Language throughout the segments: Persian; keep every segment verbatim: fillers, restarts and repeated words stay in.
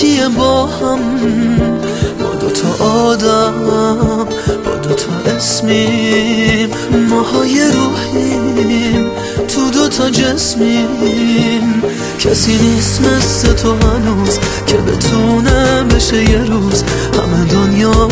یکیه با هم، ما دوتا آدم با دوتا اسمیم، ماهای روحیم تو دوتا جسمیم. کسی نیست مثل تو هنوز که بتونه بشه یه روز همه دنیا.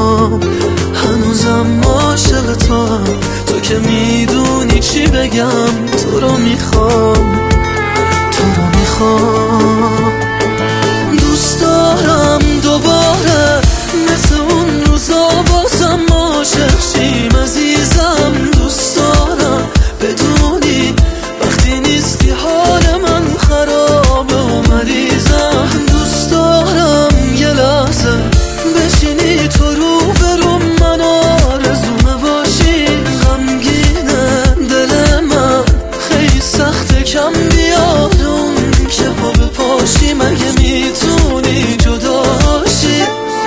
هنوزم عاشق تو هم، تو که میدونی چی بگم. تو رو میخوام، تو رو میخوام. دوست دارم دوباره مثل اون روزا بازم عاشق شیم عزیزم. دوست دارم بدونی وقتی نیستی حال من خرابه و مریضم. دوست دارم یه لحظه بشینی تو رو برو من، آرزومه باشی غمگینه دل من. خیلی سخته کم بیاد اون که پا به پاشی، مگه میتونی جداشی؟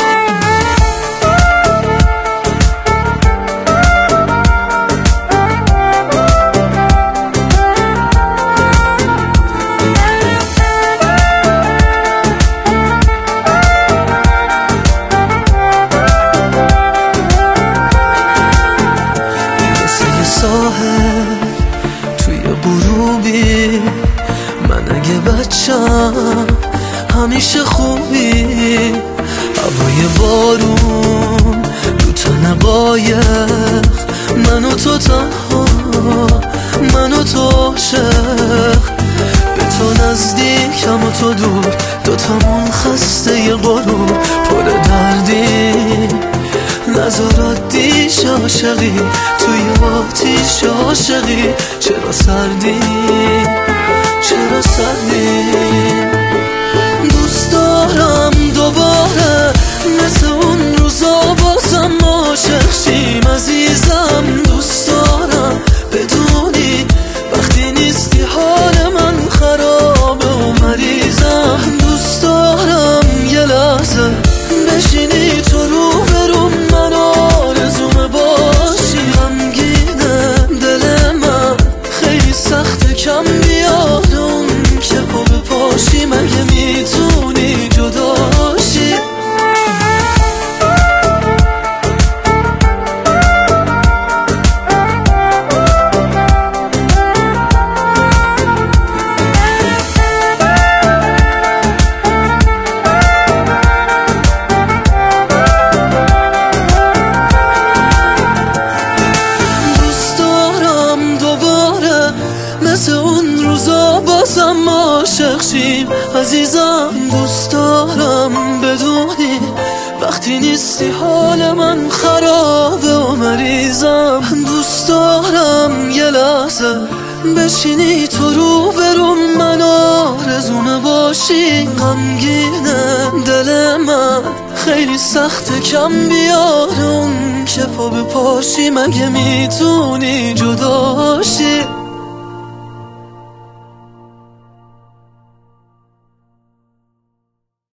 ساحل توی غروبی، من اگه بچم همیشه خوبی. هوای بارون رو تن قایق، من و تو تنها، من و تو عاشق. به تو نزدیکم و تو دور، دوتامون خسته ی غروب پر دردی. نظرات دیش عاشقی توی آتیش عاشقی. چرا سردی، چرا سردی؟ دوست دارم دوباره مثل اون روزا بازم عاشق شیم عزیزم. دوست دارم بدونی وقتی نیستی حال من خرابه و مریضم. دوست دارم یه لحظه بشینی تو رو برو من، آرزومه باشی غمگینه دل من. خیلی سخته کم بیاد اون که پا به پاشی، مگه میتونی جداشی؟ مثل اون روزا بازم عاشق شیم عزیزم. دوست دارم بدونی وقتی نیستی حال من خرابه و مریضم. دوست دارم یه لحظه بشینی تو رو برو من، آرزومه باشی غمگینه دل من. خیلی سخته کم بیاد اون که پا به پاشی، مگه میتونی جداشی؟